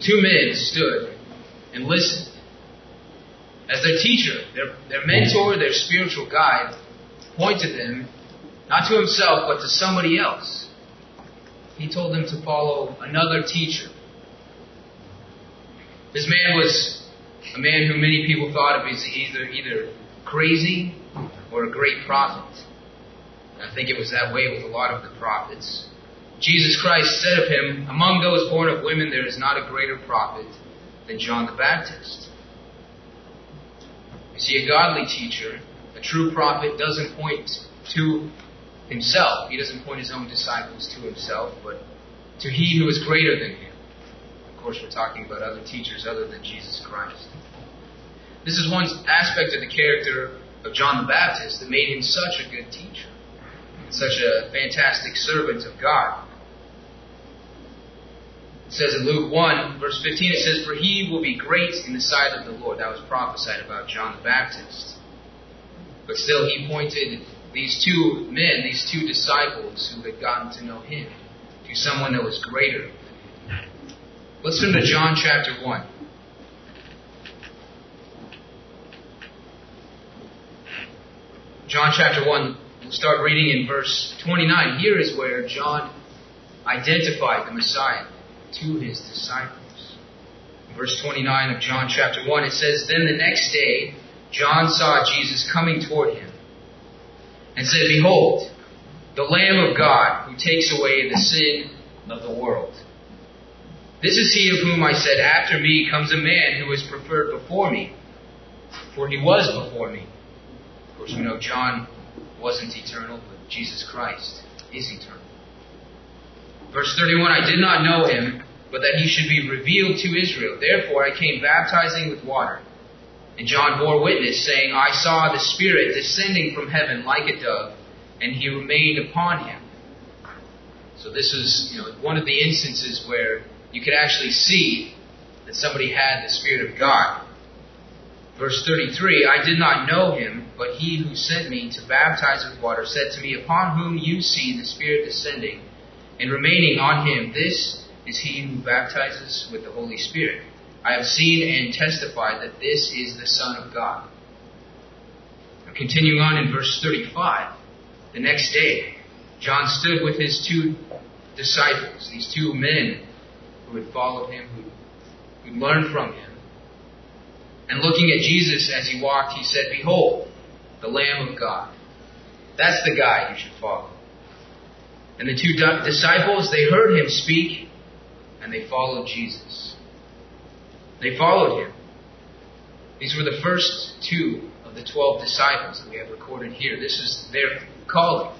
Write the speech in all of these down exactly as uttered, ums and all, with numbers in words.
two men stood and listened as their teacher, their, their mentor, their spiritual guide, pointed them not to himself but to somebody else. He told them to follow another teacher. This man was a man who many people thought of as either, either crazy or a great prophet. And I think it was that way with a lot of the prophets. Jesus Christ said of him, "Among those born of women there is not a greater prophet than John the Baptist." You see, a godly teacher, a true prophet, doesn't point to himself. He doesn't point his own disciples to himself, but to he who is greater than him. Of course, we're talking about other teachers other than Jesus Christ. This is one aspect of the character of John the Baptist that made him such a good teacher, such a fantastic servant of God. It says in Luke one, verse fifteen, it says, "For he will be great in the sight of the Lord." That was prophesied about John the Baptist. But still, he pointed these two men, these two disciples who had gotten to know him, to someone that was greater. Let's turn to John chapter one. John chapter one, we'll start reading in verse twenty-nine. Here is where John identified the Messiah to his disciples. In verse twenty-nine of John chapter one, it says, "Then the next day John saw Jesus coming toward him, and said, 'Behold, the Lamb of God, who takes away the sin of the world. This is he of whom I said, after me comes a man who is preferred before me, for he was before me.'" Of course, we know John wasn't eternal, but Jesus Christ is eternal. Verse thirty-one, "I did not know him, but that he should be revealed to Israel. Therefore I came baptizing with water. And John bore witness, saying, I saw the Spirit descending from heaven like a dove, and he remained upon him." So this is, you know, one of the instances where you could actually see that somebody had the Spirit of God. Verse thirty-three, "I did not know him, but he who sent me to baptize with water said to me, Upon whom you see the Spirit descending and remaining on him, this is he who baptizes with the Holy Spirit. I have seen and testified that this is the Son of God." Now, continuing on in verse thirty-five, "The next day John stood with his two disciples," these two men who had followed him, who had learned from him. "And looking at Jesus as he walked, he said, Behold, the Lamb of God." That's the guy you should follow. And the two disciples, they heard him speak, and they followed Jesus. They followed him. These were the first two of the twelve disciples that we have recorded here. This is their calling.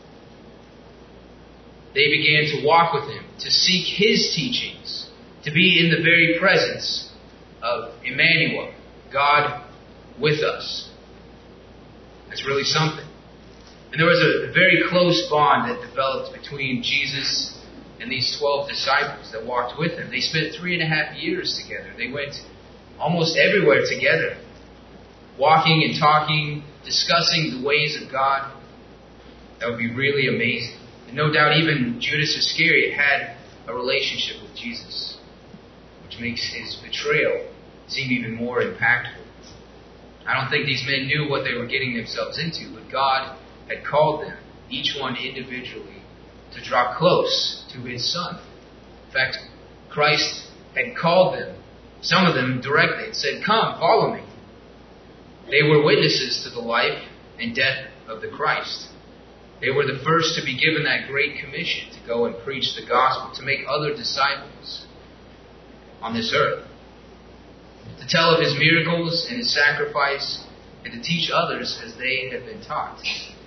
They began to walk with him, to seek his teachings, to be in the very presence of Emmanuel, God with us. That's really something. And there was a very close bond that developed between Jesus and these twelve disciples that walked with him. They spent three and a half years together. They went almost everywhere together, walking and talking, discussing the ways of God. That would be really amazing. And no doubt even Judas Iscariot had a relationship with Jesus, which makes his betrayal seem even more impactful. I don't think these men knew what they were getting themselves into, but God had called them, each one individually, to draw close to his Son. In fact, Christ had called them, some of them directly, and said, Come, follow me. They were witnesses to the life and death of the Christ. They were the first to be given that great commission to go and preach the gospel, to make other disciples on this earth, to tell of his miracles and his sacrifice, and to teach others as they had been taught.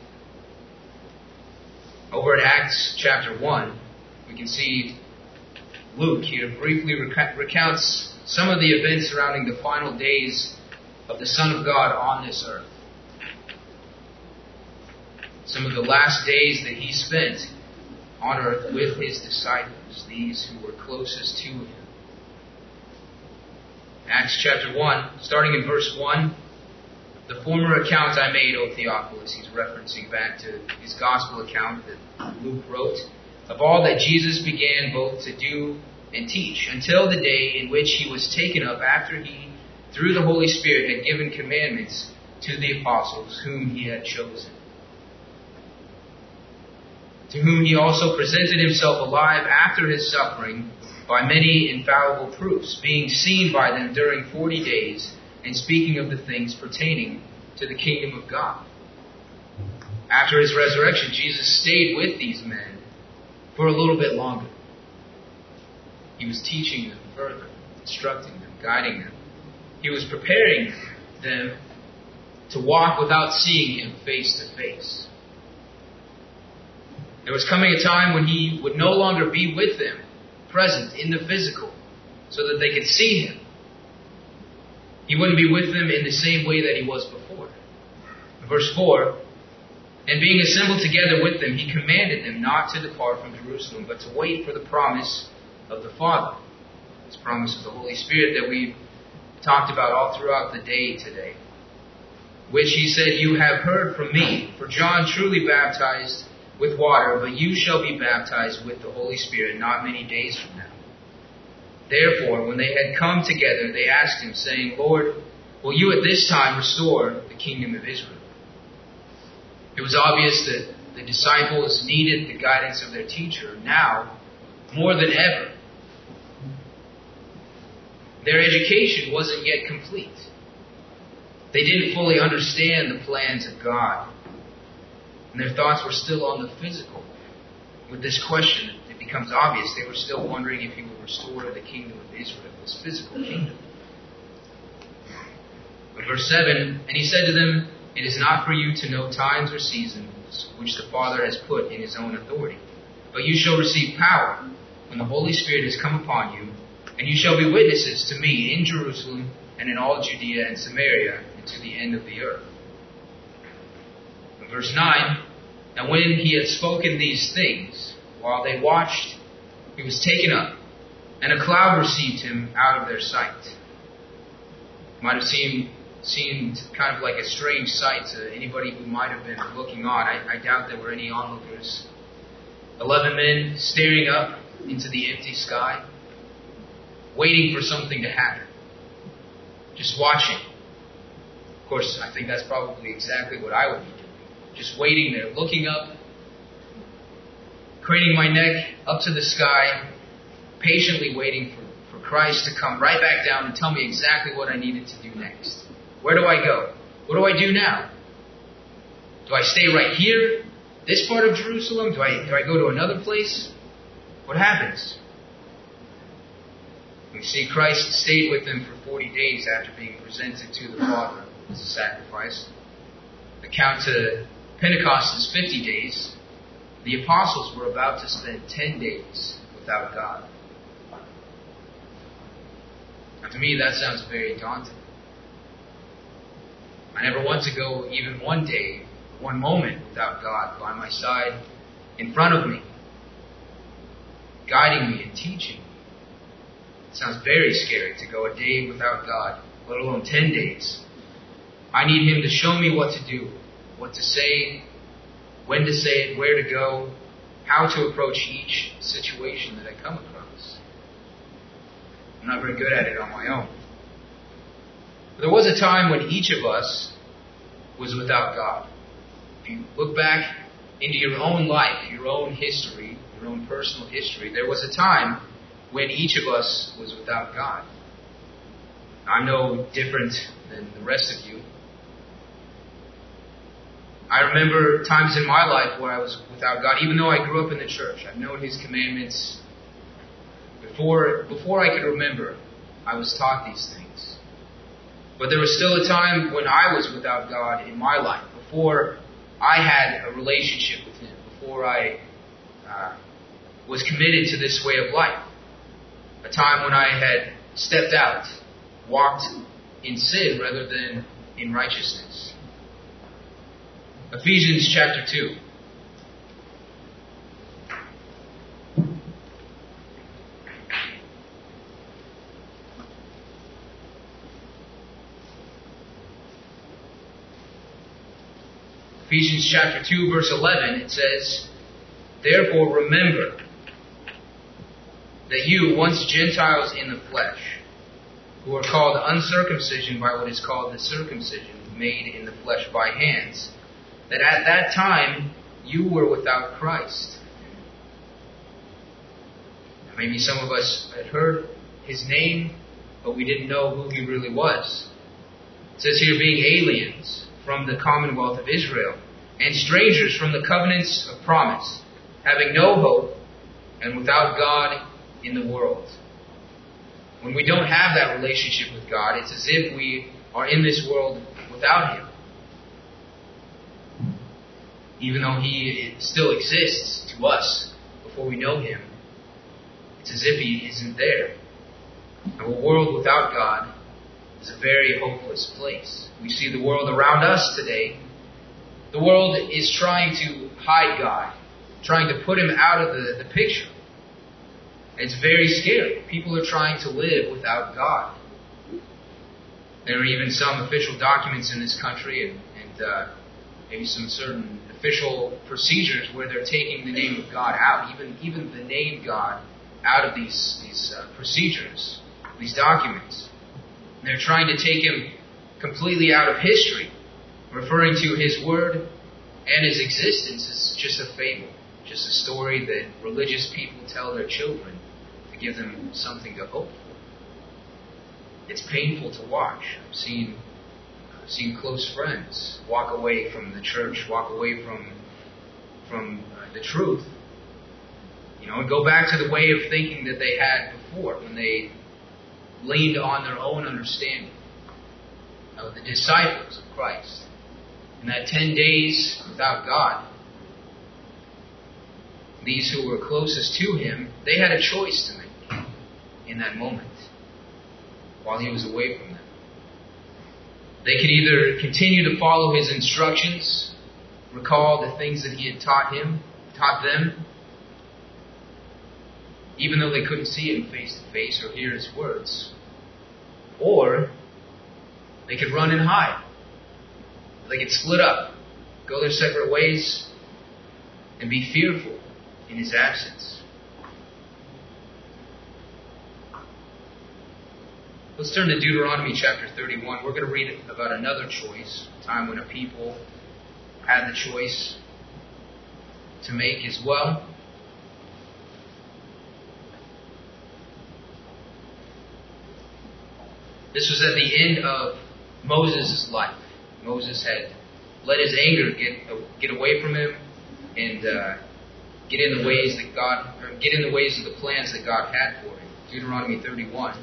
Over at Acts chapter one, we can see Luke here briefly rec- recounts some of the events surrounding the final days of the Son of God on this earth. Some of the last days that he spent on earth with his disciples, these who were closest to him. Acts chapter one, starting in verse one, "The former account I made, O Theophilus," he's referencing back to his gospel account that Luke wrote, "of all that Jesus began both to do and teach, until the day in which he was taken up, after he, through the Holy Spirit, had given commandments to the apostles whom he had chosen, to whom he also presented himself alive after his suffering by many infallible proofs, being seen by them during forty days, and speaking of the things pertaining to the kingdom of God. After his resurrection, Jesus stayed with these men for a little bit longer. He was teaching them further, instructing them, guiding them. He was preparing them to walk without seeing him face to face. There was coming a time when he would no longer be with them, present in the physical, so that they could see him. He wouldn't be with them in the same way that he was before. Verse four, and being assembled together with them, he commanded them not to depart from Jerusalem, but to wait for the promise of the Father. This promise of the Holy Spirit that we've talked about all throughout the day today, which he said, you have heard from me. For John truly baptized with water, but you shall be baptized with the Holy Spirit not many days from now. Therefore, when they had come together, they asked him, saying, Lord, will you at this time restore the kingdom of Israel? It was obvious that the disciples needed the guidance of their teacher now more than ever. Their education wasn't yet complete. They didn't fully understand the plans of God. And their thoughts were still on the physical. With this question, it becomes obvious they were still wondering if he would restore the kingdom of Israel, this physical kingdom. But verse seven, and he said to them, it is not for you to know times or seasons which the Father has put in his own authority. But you shall receive power when the Holy Spirit has come upon you, and you shall be witnesses to me in Jerusalem and in all Judea and Samaria and to the end of the earth. And verse nine, and when he had spoken these things, while they watched, he was taken up, and a cloud received him out of their sight. It might have seemed seemed kind of like a strange sight to anybody who might have been looking on. I, I doubt there were any onlookers. Eleven men staring up into the empty sky, waiting for something to happen. Just watching. Of course, I think that's probably exactly what I would be doing. Just waiting there, looking up, craning my neck up to the sky, patiently waiting for, for Christ to come right back down and tell me exactly what I needed to do next. Where do I go? What do I do now? Do I stay right here, this part of Jerusalem? Do I, do I go to another place? What happens? We see Christ stayed with them for forty days after being presented to the Father as a sacrifice. The count to Pentecost is fifty days. The apostles were about to spend ten days without God. Now, to me, that sounds very daunting. I never want to go even one day, one moment without God by my side, in front of me, guiding me and teaching me. It sounds very scary to go a day without God, let alone ten days. I need Him to show me what to do, what to say, when to say it, where to go, how to approach each situation that I come across. I'm not very good at it on my own. But there was a time when each of us was without God. If you look back into your own life, your own history, your own personal history, there was a time when each of us was without God. I'm no different than the rest of you. I remember times in my life where I was without God, even though I grew up in the church. I've known His commandments. Before, before I could remember, I was taught these things. But there was still a time when I was without God in my life, before I had a relationship with Him, before I uh, was committed to this way of life. A time when I had stepped out, walked in sin rather than in righteousness. Ephesians chapter two. Ephesians chapter two, verse eleven, it says, therefore remember that you, once Gentiles in the flesh, who are called uncircumcision by what is called the circumcision made in the flesh by hands, that at that time you were without Christ. Maybe some of us had heard his name, but we didn't know who he really was. It says here, being aliens from the commonwealth of Israel, and strangers from the covenants of promise, having no hope, and without God in the world. When we don't have that relationship with God, it's as if we are in this world without him. Even though he still exists to us before we know him, it's as if he isn't there. Now, a world without God is a very hopeless place. We see the world around us today. The world is trying to hide God, trying to put him out of the, the picture. It's very scary. People are trying to live without God. There are even some official documents in this country and, and uh, maybe some certain official procedures where they're taking the name of God out, even even the name God out of these, these uh, procedures, these documents. And they're trying to take him completely out of history, referring to his word and his existence as just a fable, just a story that religious people tell their children to give them something to hope for. It's painful to watch. I've seen, I've seen close friends walk away from the church, walk away from, from uh, the truth, you know, and go back to the way of thinking that they had before when they leaned on their own understanding of the disciples of Christ. In that ten days without God, these who were closest to him, they had a choice to make in that moment while he was away from them. They could either continue to follow his instructions, recall the things that he had taught him, taught them, even though they couldn't see him face to face or hear his words, or they could run and hide. They could split up, go their separate ways, and be fearful in his absence. Let's turn to Deuteronomy chapter thirty-one. We're going to read about another choice, a time when a people had the choice to make as well. This was at the end of Moses' life. Moses had let his anger get get away from him and uh, get in the ways that God, or get in the ways of the plans that God had for him. Deuteronomy thirty-one.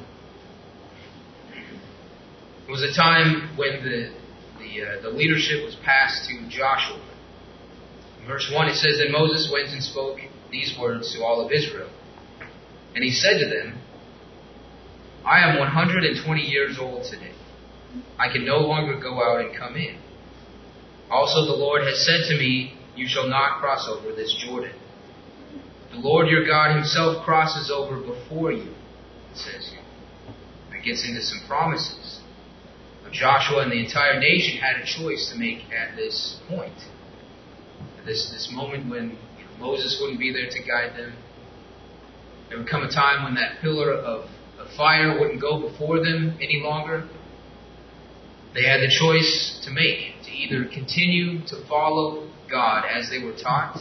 It was a time when the the, uh, the leadership was passed to Joshua. In verse one it says, "Then Moses went and spoke these words to all of Israel. And he said to them, I am one hundred twenty years old today. I can no longer go out and come in. Also the Lord has said to me, you shall not cross over this Jordan. The Lord your God himself crosses over before you," it says here. It gets into some promises. Joshua and the entire nation had a choice to make at this point. At this, this moment when you know, Moses wouldn't be there to guide them. There would come a time when that pillar of, of fire wouldn't go before them any longer. They had the choice to make, to either continue to follow God as they were taught,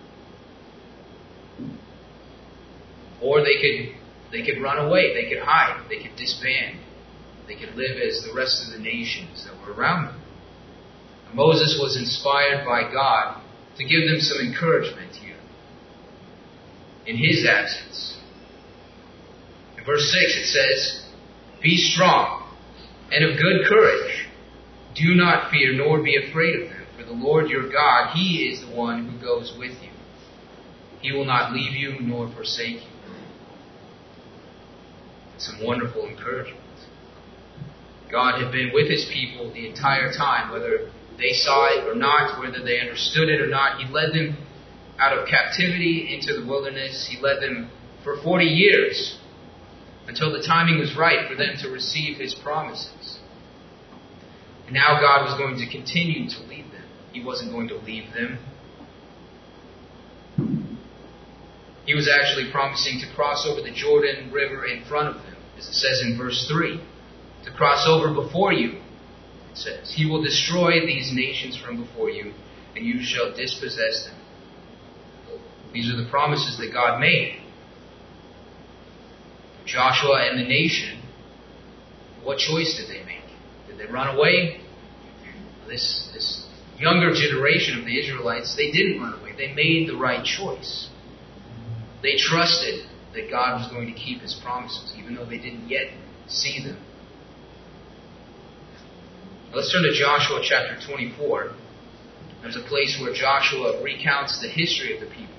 or they could they could run away, they could hide, they could disband. They could live as the rest of the nations that were around them. Moses was inspired by God to give them some encouragement here in his absence. In verse six it says, "Be strong and of good courage. Do not fear nor be afraid of them, for the Lord your God, he is the one who goes with you. He will not leave you nor forsake you." Some wonderful encouragement. God had been with his people the entire time, whether they saw it or not, whether they understood it or not. He led them out of captivity into the wilderness. He led them for forty years until the timing was right for them to receive his promises. And now God was going to continue to lead them. He wasn't going to leave them. He was actually promising to cross over the Jordan River in front of them, as it says in verse three. To cross over before you, it says. He will destroy these nations from before you, and you shall dispossess them. These are the promises that God made. Joshua and the nation, what choice did they make? Did they run away? This, this younger generation of the Israelites, they didn't run away. They made the right choice. They trusted that God was going to keep His promises, even though they didn't yet see them. Let's turn to Joshua chapter twenty-four. There's a place where Joshua recounts the history of the people.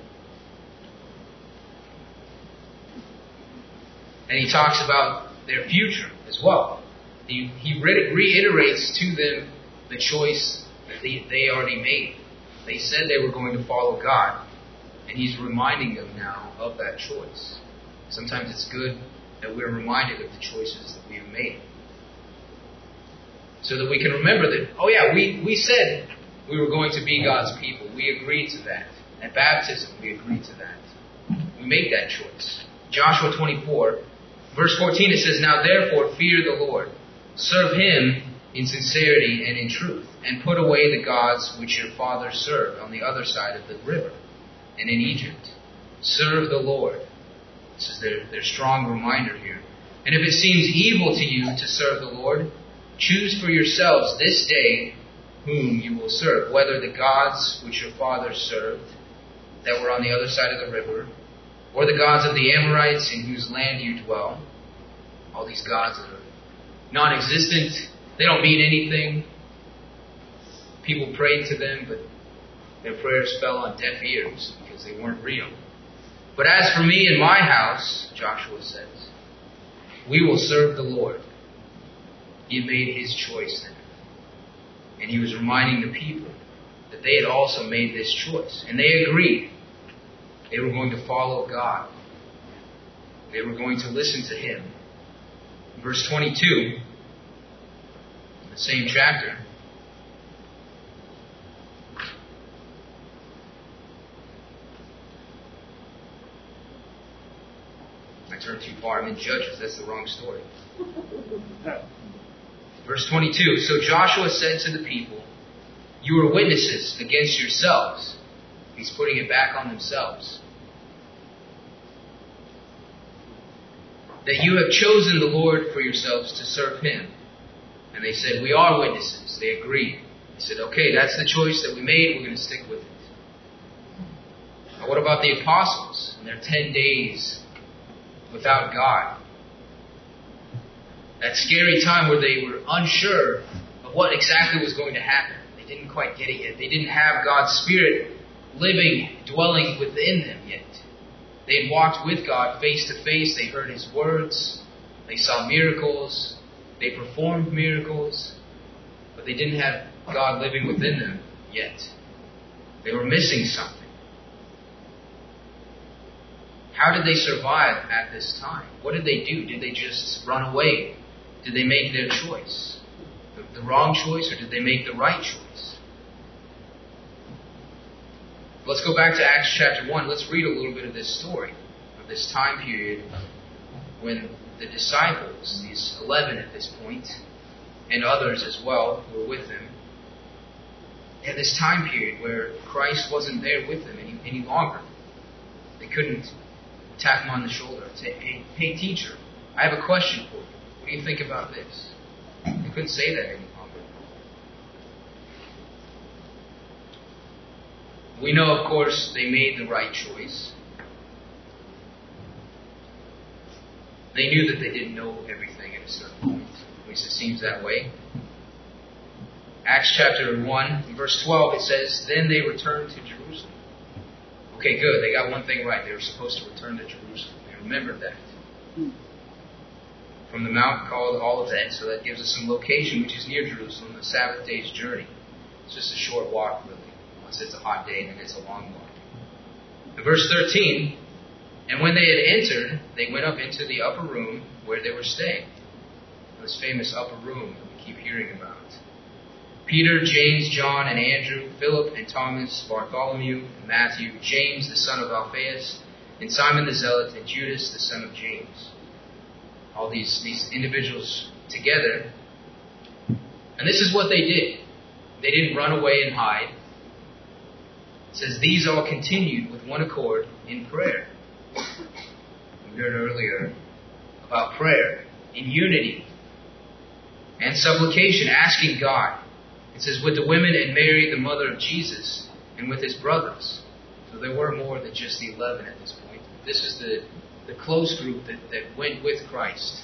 And he talks about their future as well. He, he reiterates to them the choice that they, they already made. They said they were going to follow God. And he's reminding them now of that choice. Sometimes it's good that we're reminded of the choices that we have made. So that we can remember that, oh yeah, we, we said we were going to be God's people. We agreed to that. At baptism, we agreed to that. We make that choice. Joshua twenty-four, verse fourteen, it says, Now therefore fear the Lord. Serve Him in sincerity and in truth. And put away the gods which your fathers served on the other side of the river and in Egypt. Serve the Lord. This is their, their strong reminder here. And if it seems evil to you to serve the Lord, choose for yourselves this day whom you will serve, whether the gods which your fathers served that were on the other side of the river, or the gods of the Amorites in whose land you dwell. All these gods that are non-existent, they don't mean anything. People prayed to them, but their prayers fell on deaf ears because they weren't real. But as for me and my house, Joshua says, we will serve the Lord. He had made his choice then. And he was reminding the people that they had also made this choice. And they agreed. They were going to follow God. They were going to listen to Him. Verse twenty-two, the same chapter. I turned too far. I'm in Judges. That's the wrong story. Verse twenty-two, So Joshua said to the people, You are witnesses against yourselves. He's putting it back on themselves. That you have chosen the Lord for yourselves to serve Him. And they said, We are witnesses. They agreed. They said, okay, that's the choice that we made. We're going to stick with it. Now, what about the apostles and their ten days without God? That scary time where they were unsure of what exactly was going to happen. They didn't quite get it yet. They didn't have God's Spirit living, dwelling within them yet. They had walked with God face to face. They heard His words. They saw miracles. They performed miracles. But they didn't have God living within them yet. They were missing something. How did they survive at this time? What did they do? Did they just run away? Did they make their choice? The, the wrong choice, or did they make the right choice? Let's go back to Acts chapter one. Let's read a little bit of this story, of this time period when the disciples, these eleven at this point, and others as well who were with them, had this time period where Christ wasn't there with them any, any longer. They couldn't tap Him on the shoulder and say, hey, hey, teacher, I have a question for you. What do you think about this? They couldn't say that any longer. We know, of course, they made the right choice. They knew that they didn't know everything at a certain point. At least it seems that way. Acts chapter one, verse twelve, it says, Then they returned to Jerusalem. Okay, good. They got one thing right. They were supposed to return to Jerusalem. They remembered that. From the mount called Olivet, so that gives us some location, which is near Jerusalem, a Sabbath day's journey. It's just a short walk, really. Unless it's a hot day, then it's a long walk. In verse thirteen, And when they had entered, they went up into the upper room where they were staying. This famous upper room that we keep hearing about. Peter, James, John, and Andrew, Philip and Thomas, Bartholomew, and Matthew, James the son of Alphaeus, and Simon the Zealot, and Judas the son of James. All these, these individuals together. And this is what they did. They didn't run away and hide. It says, these all continued with one accord in prayer. We heard earlier about prayer in unity and supplication, asking God. It says, with the women and Mary, the mother of Jesus, and with his brothers. So there were more than just the eleven at this point. This is the, the close group that, that went with Christ.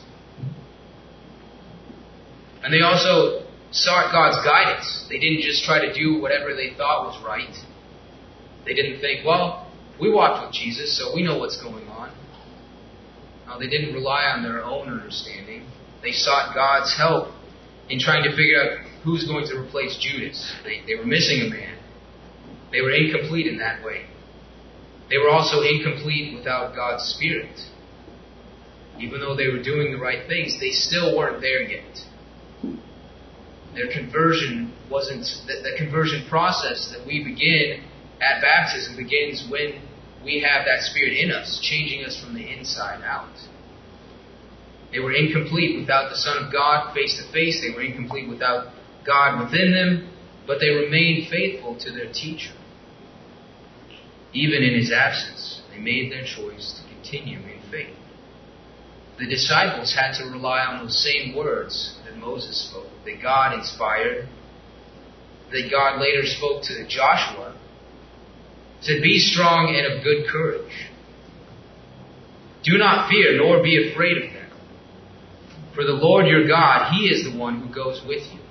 And they also sought God's guidance. They didn't just try to do whatever they thought was right. They didn't think, well, we walked with Jesus, so we know what's going on. No, they didn't rely on their own understanding. They sought God's help in trying to figure out who's going to replace Judas. They, they were missing a man. They were incomplete in that way. They were also incomplete without God's Spirit. Even though they were doing the right things, they still weren't there yet. Their conversion wasn't, the, the conversion process that we begin at baptism begins when we have that Spirit in us, changing us from the inside out. They were incomplete without the Son of God face to face. They were incomplete without God within them, but they remained faithful to their teacher. Even in his absence, they made their choice to continue in faith. The disciples had to rely on those same words that Moses spoke, that God inspired, that God later spoke to Joshua. He said, be strong and of good courage. Do not fear, nor be afraid of them. For the Lord your God, he is the one who goes with you.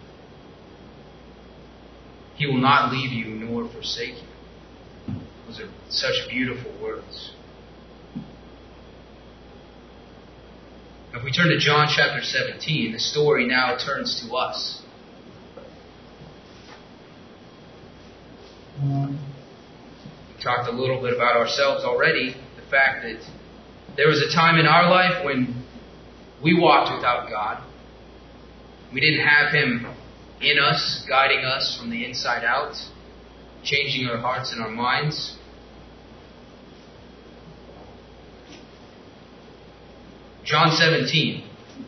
He will not leave you nor forsake you. Those are such beautiful words. If we turn to John chapter seventeen, the story now turns to us. We talked a little bit about ourselves already. The fact that there was a time in our life when we walked without God. We didn't have Him in us, guiding us from the inside out, changing our hearts and our minds. John seventeen.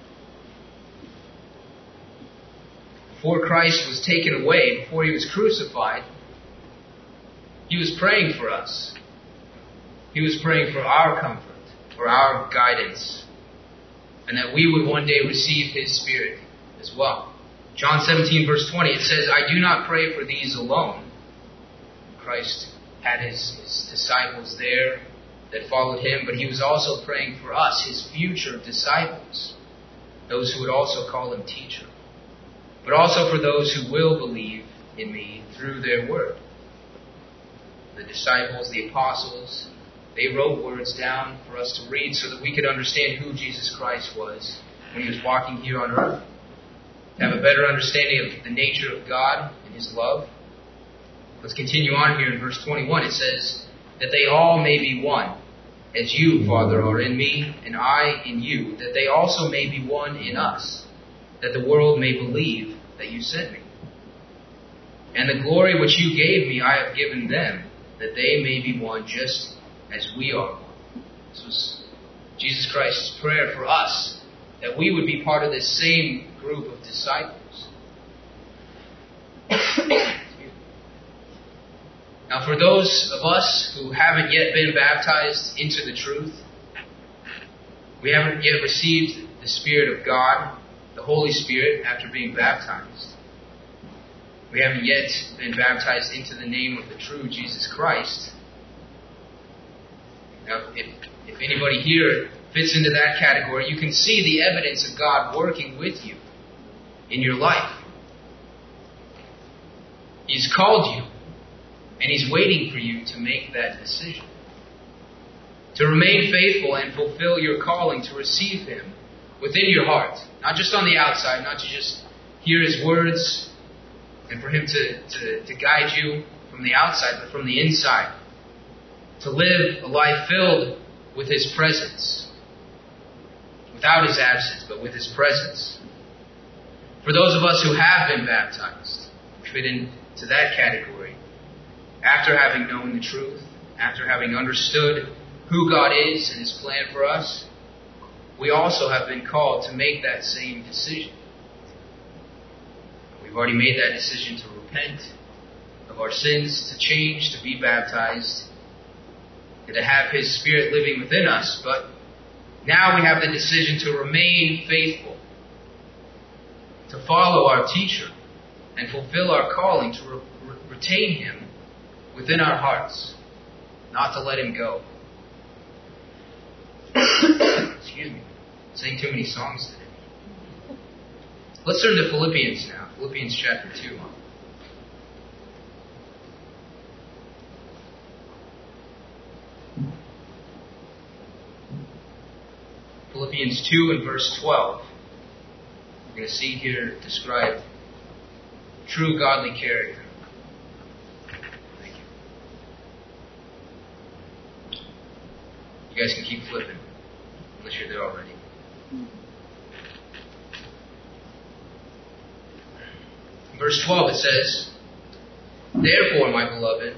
Before Christ was taken away, before He was crucified, He was praying for us. He was praying for our comfort, for our guidance, and that we would one day receive His Spirit as well. John seventeen verse twenty, it says, I do not pray for these alone. Christ had His, his disciples there that followed Him, but He was also praying for us, His future disciples, those who would also call Him teacher, but also for those who will believe in Me through their word. The disciples, the apostles, they wrote words down for us to read so that we could understand who Jesus Christ was when He was walking here on earth. To have a better understanding of the nature of God and His love. Let's continue on here in verse twenty-one. It says, that they all may be one, as you, Father, are in Me, and I in you, that they also may be one in us, that the world may believe that You sent Me. And the glory which You gave Me I have given them, that they may be one just as We are one. This was Jesus Christ's prayer for us, that we would be part of this same group of disciples. Now, for those of us who haven't yet been baptized into the truth, we haven't yet received the Spirit of God, the Holy Spirit, after being baptized. We haven't yet been baptized into the name of the true Jesus Christ. Now, if, if anybody here fits into that category, you can see the evidence of God working with you in your life. He's called you, and He's waiting for you to make that decision. To remain faithful and fulfill your calling to receive Him within your heart. Not just on the outside, not to just hear His words and for Him to, to, to guide you from the outside, but from the inside. To live a life filled with His presence. Without His absence, but with His presence. For those of us who have been baptized, fit into that category, after having known the truth, after having understood who God is and His plan for us, we also have been called to make that same decision. We've already made that decision to repent of our sins, to change, to be baptized, and to have His Spirit living within us. But now we have the decision to remain faithful, to follow our teacher, and fulfill our calling to re- re- retain Him within our hearts, not to let Him go. Excuse me. I sang too many songs today. Let's turn to Philippians now. Philippians chapter two. Philippians two and verse twelve. We're going to see here described true godly character. Thank you. You guys can keep flipping, unless you're there already. Verse twelve, it says, "Therefore, my beloved,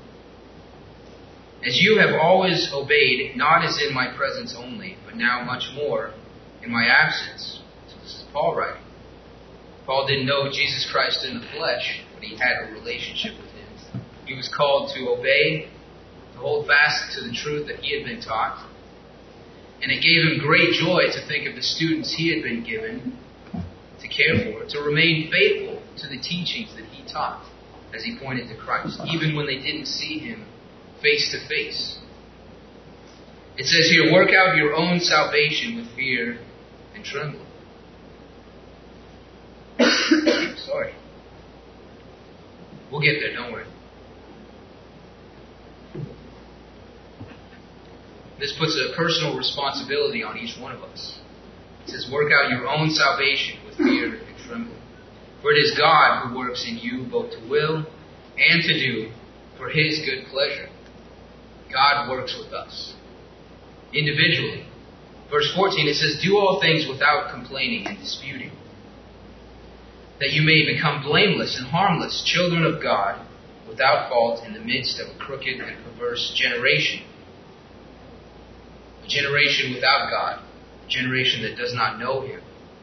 as you have always obeyed, not as in my presence only, but now much more in my absence." So this is Paul writing. Paul didn't know Jesus Christ in the flesh, but he had a relationship with Him. He was called to obey, to hold fast to the truth that he had been taught. And it gave him great joy to think of the students he had been given to care for, to remain faithful to the teachings that he taught as he pointed to Christ, even when they didn't see Him face to face. It says here, "Work out your own salvation with fear and trembling." Sorry. We'll get there, don't worry. This puts a personal responsibility on each one of us. It says, "Work out your own salvation with fear and trembling. For it is God who works in you both to will and to do for His good pleasure." God works with us individually. Verse fourteen, it says, "Do all things without complaining and disputing, that you may become blameless and harmless, children of God, without fault in the midst of a crooked and perverse generation." A generation without God, a generation that does not know Him,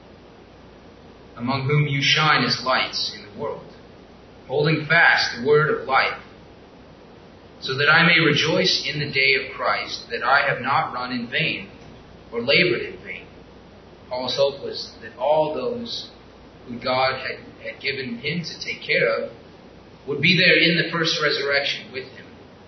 among whom you shine as lights in the world, holding fast the word of life, so that I may rejoice in the day of Christ, that I have not run in vain or labored in vain. Paul's hope was that all those who God had, had given him to take care of would be there in the first resurrection with him.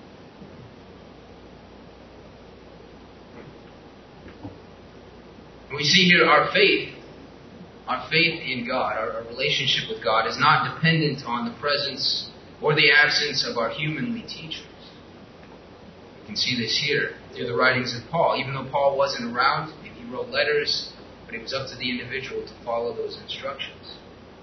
And we see here our faith, our faith in God, our, our relationship with God is not dependent on the presence or the absence of our humanly teachers. You can see this here through the writings of Paul. Even though Paul wasn't around, maybe he wrote letters, but it was up to the individual to follow those instructions.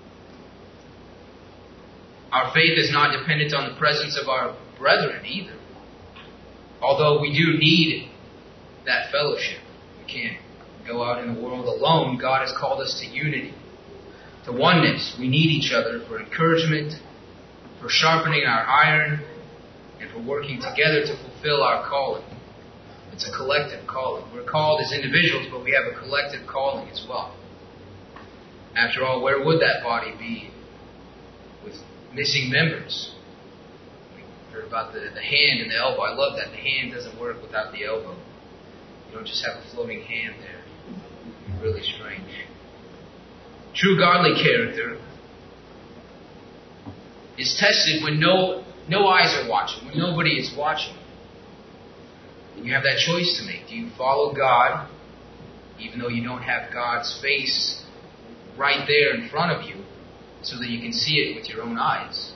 Our faith is not dependent on the presence of our brethren either. Although we do need that fellowship. We can't go out in the world alone. God has called us to unity, to oneness. We need each other for encouragement, for sharpening our iron, and for working together to fulfill our calling. It's a collective calling. We're called as individuals, but we have a collective calling as well. After all, where would that body be with missing members? We heard about the, the hand and the elbow. I love that. The hand doesn't work without the elbow. You don't just have a floating hand there. It's really strange. True godly character is tested when no no eyes are watching, when nobody is watching. And you have that choice to make. Do you follow God, even though you don't have God's face right there in front of you, so that you can see it with your own eyes?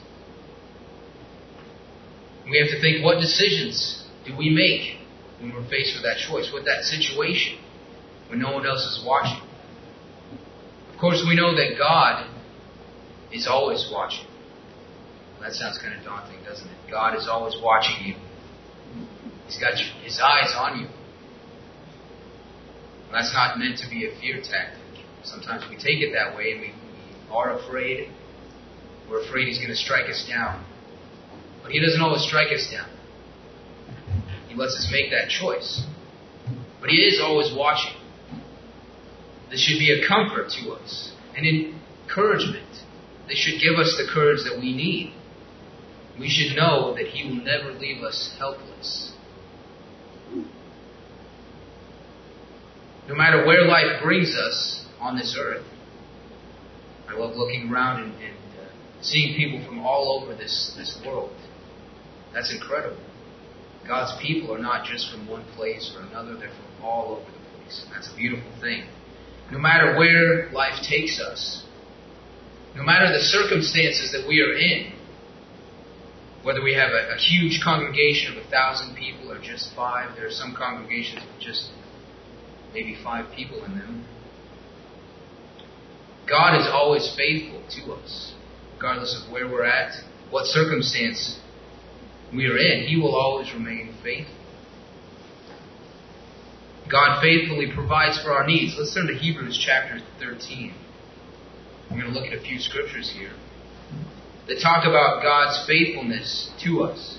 We have to think, what decisions do we make when we're faced with that choice, with that situation, when no one else is watching? Of course, we know that God is always watching. Well, that sounds kind of daunting, doesn't it? God is always watching you. He's got His eyes on you. Well, that's not meant to be a fear tactic. Sometimes we take it that way and we, we are afraid. We're afraid He's going to strike us down. But He doesn't always strike us down. He He lets us make that choice. But He is always watching. This should be a comfort to us, an encouragement. This should give us the courage that we need. We should know that He will never leave us helpless. No matter where life brings us on this earth. I love looking around and, and uh, seeing people from all over this, this world. That's incredible. God's people are not just from one place or another. They're from all over the place. And that's a beautiful thing. No matter where life takes us, no matter the circumstances that we are in, whether we have a, a huge congregation of a thousand people or just five, there are some congregations with just maybe five people in them. God is always faithful to us, regardless of where we're at, what circumstance we are in. He will always remain faithful. God faithfully provides for our needs. Let's turn to Hebrews chapter thirteen. We're going to look at a few scriptures here that talk about God's faithfulness to us.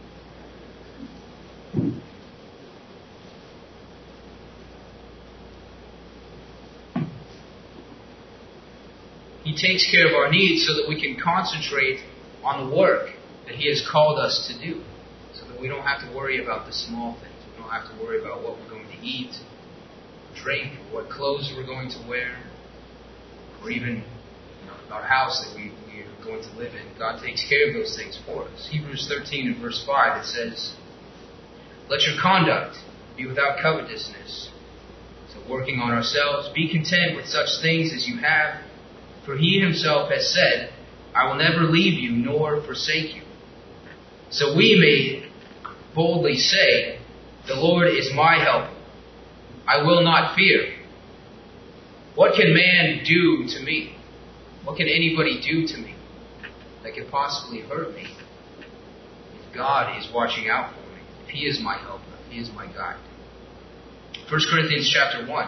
He takes care of our needs so that we can concentrate on the work that He has called us to do, so that we don't have to worry about the small things. We don't have to worry about what we're going to eat, drink, or what clothes we're going to wear, or even you know, our house that we, we are going to live in. God takes care of those things for us. Hebrews thirteen and verse five, it says, "Let your conduct be without covetousness." So working on ourselves, be content with such things as you have, for He Himself has said, "I will never leave you nor forsake you." So we may boldly say, "The Lord is my helper. I will not fear. What can man do to me? What can anybody do to me that could possibly hurt me if God is watching out for me, if He is my helper, if He is my guide?" First Corinthians chapter one.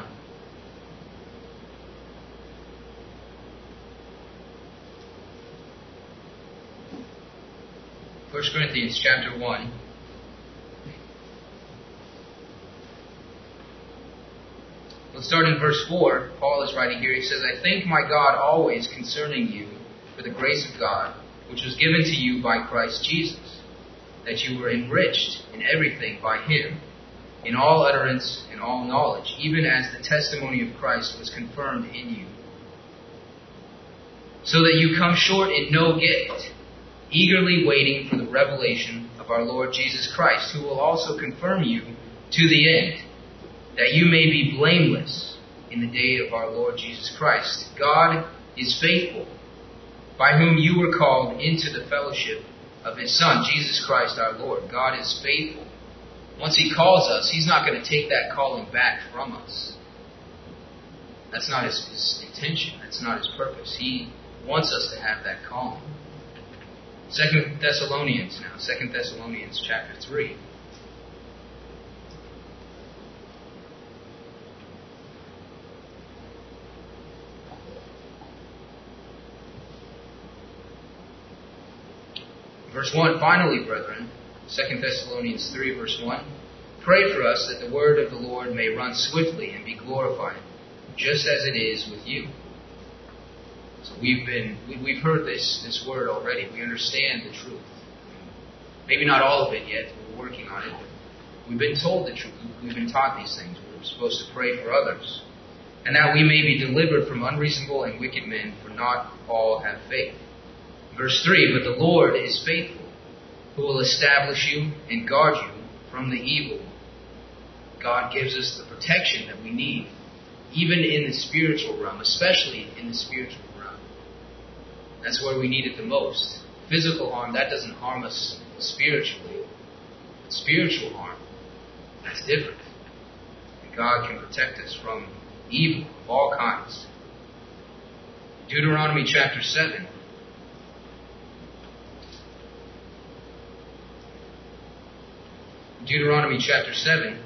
First Corinthians chapter one. Let's start in verse four. Paul is writing here. He says, "I thank my God always concerning you for the grace of God, which was given to you by Christ Jesus, that you were enriched in everything by Him, in all utterance and all knowledge, even as the testimony of Christ was confirmed in you, so that you come short in no gift, eagerly waiting for the revelation of our Lord Jesus Christ, who will also confirm you to the end, that you may be blameless in the day of our Lord Jesus Christ. God is faithful, by whom you were called into the fellowship of His Son, Jesus Christ our Lord." God is faithful. Once He calls us, He's not going to take that calling back from us. That's not His, His intention. That's not His purpose. He wants us to have that calling. Second Thessalonians now. Second Thessalonians chapter three. Verse one, "Finally, brethren," Second Thessalonians three, verse one, "pray for us that the word of the Lord may run swiftly and be glorified, just as it is with you." So we've been, we, we've heard this, this word already. We understand the truth. Maybe not all of it yet. We're working on it. But we've been told the truth. We've been taught these things. We're supposed to pray for others. "And that we may be delivered from unreasonable and wicked men, for not all have faith." Verse three, "But the Lord is faithful, who will establish you and guard you from the evil." God gives us the protection that we need, even in the spiritual realm, especially in the spiritual realm. That's where we need it the most. Physical harm, that doesn't harm us spiritually. But spiritual harm, that's different. And God can protect us from evil of all kinds. Deuteronomy chapter seven. Deuteronomy chapter seven,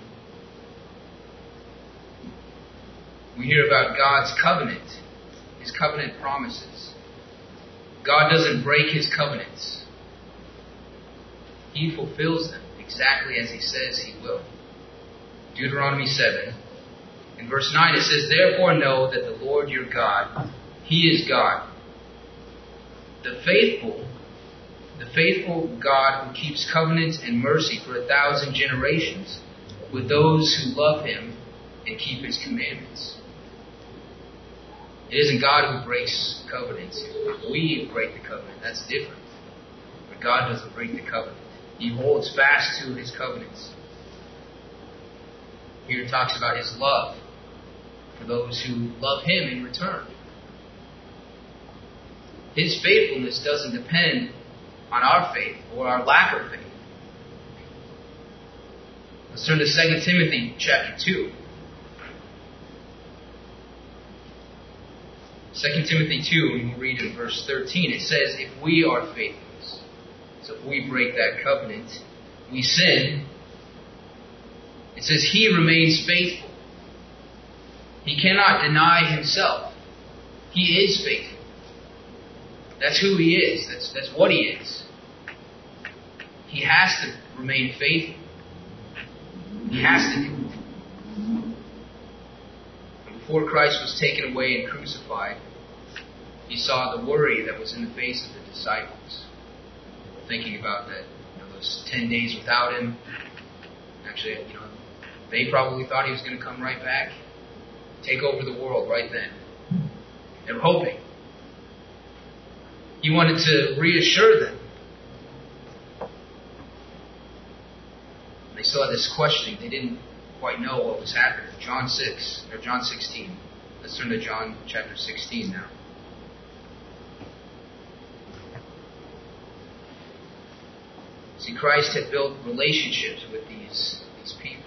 we hear about God's covenant, His covenant promises. God doesn't break His covenants. He fulfills them exactly as he says he will. Deuteronomy seven. In verse nine it says, "Therefore know that the Lord your God, He is God. The faithful, the faithful God who keeps covenant and mercy for a thousand generations with those who love Him and keep His commandments." It isn't God who breaks covenants. We break the covenant. That's different. But God doesn't break the covenant. He holds fast to His covenants. Here it talks about His love for those who love Him in return. His faithfulness doesn't depend on our faith or our lack of faith. Let's turn to Second Timothy chapter two. Second Timothy two, and we'll read in verse thirteen. It says, "If we are faithless," so if we break that covenant, we sin. It says, "He remains faithful. He cannot deny Himself." He is faithful. That's who He is. That's, that's what He is. He has to remain faithful. He has to do it. And before Christ was taken away and crucified, He saw the worry that was in the face of the disciples. Thinking about that, you know, those ten days without Him. Actually, you know, they probably thought He was going to come right back, take over the world right then. They were hoping. He wanted to reassure them. They still had this questioning. They didn't quite know what was happening. John six, or John sixteen. Let's turn to John chapter sixteen now. See, Christ had built relationships with these, these people.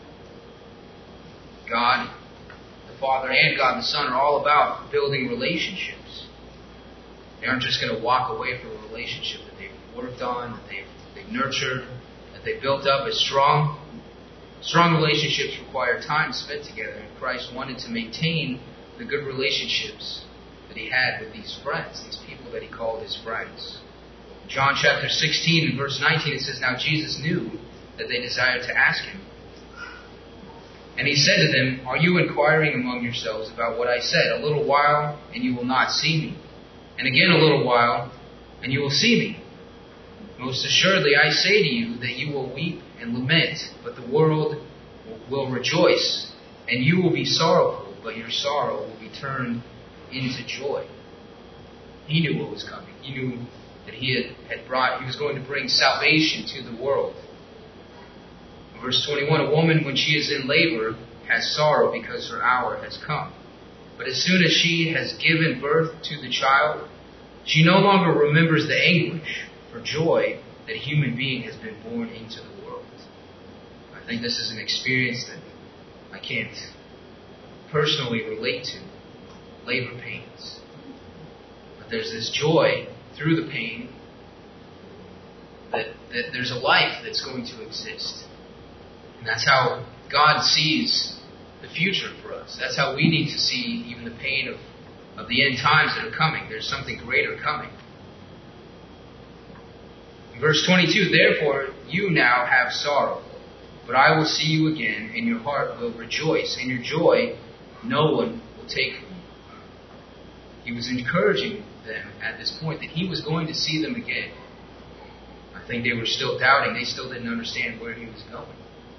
God, the Father, and God the Son are all about building relationships. They aren't just going to walk away from a relationship that they've worked on, that they've, they've nurtured, that they've built up as strong. Strong relationships require time spent together, and Christ wanted to maintain the good relationships that He had with these friends, these people that He called His friends. John chapter sixteen and verse nineteen, it says, "Now Jesus knew that they desired to ask Him. And He said to them, 'Are you inquiring among yourselves about what I said? A little while, and you will not see me. And again a little while, and you will see me. Most assuredly I say to you that you will weep and lament, but the world will rejoice. And you will be sorrowful, but your sorrow will be turned into joy.'" He knew what was coming. He knew that He had, had brought, He was going to bring salvation to the world. Verse twenty-one, "A woman, when she is in labor, has sorrow because her hour has come. But as soon as she has given birth to the child, she no longer remembers the anguish for joy that a human being has been born into the world." I think this is an experience that I can't personally relate to. Labor pains. But there's this joy through the pain that, that there's a life that's going to exist. And that's how God sees the future for us. That's how we need to see even the pain of, of the end times that are coming. There's something greater coming. In verse twenty-two, "Therefore you now have sorrow, but I will see you again, and your heart will rejoice, and your joy no one will take from you." He was encouraging them at this point that He was going to see them again. I think they were still doubting. They still didn't understand where He was going.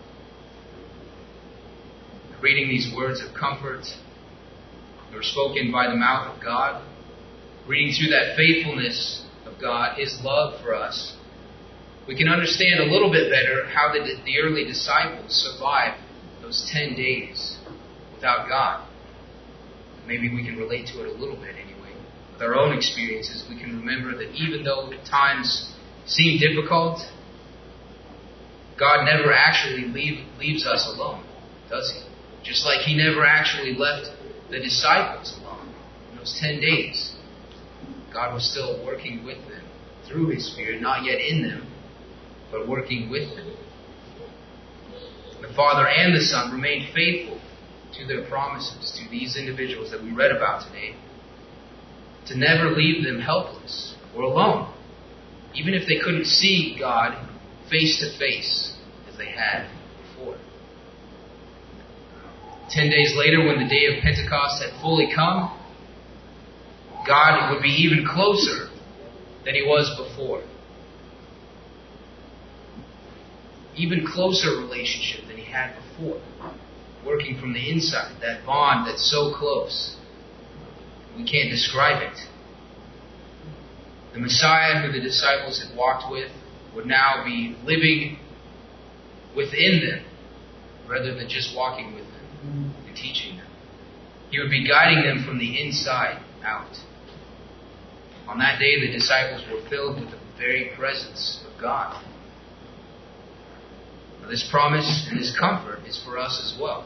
Reading these words of comfort that were spoken by the mouth of God, reading through that faithfulness of God, His love for us, we can understand a little bit better how the, the early disciples survived those ten days without God. Maybe we can relate to it a little bit anyway. With our own experiences, we can remember that even though times seem difficult, God never actually leave, leaves us alone, does He? Just like He never actually left the disciples alone in those ten days. God was still working with them through His Spirit, not yet in them, but working with them. The Father and the Son remained faithful to their promises to these individuals that we read about today, to never leave them helpless or alone, even if they couldn't see God face to face. they had before. Ten days later, when the day of Pentecost had fully come, God would be even closer than He was before. Even closer relationship than He had before. Working from the inside, that bond that's so close. We can't describe it. The Messiah who the disciples had walked with would now be living within them rather than just walking with them and teaching them. He would be guiding them from the inside out. On that day, the disciples were filled with the very presence of God. Now, this promise and this comfort is for us as well.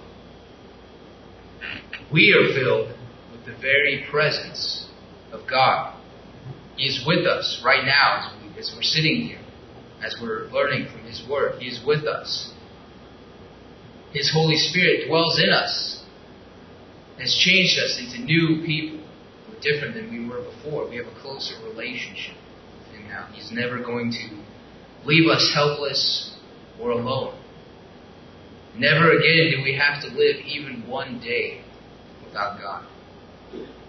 We are filled with the very presence of God. He is with us right now as, we, as we're sitting here, as we're learning from His Word. He is with us. His Holy Spirit dwells in us, has changed us into new people. We're different than we were before. We have a closer relationship with Him now. He's never going to leave us helpless or alone. Never again do we have to live even one day without God.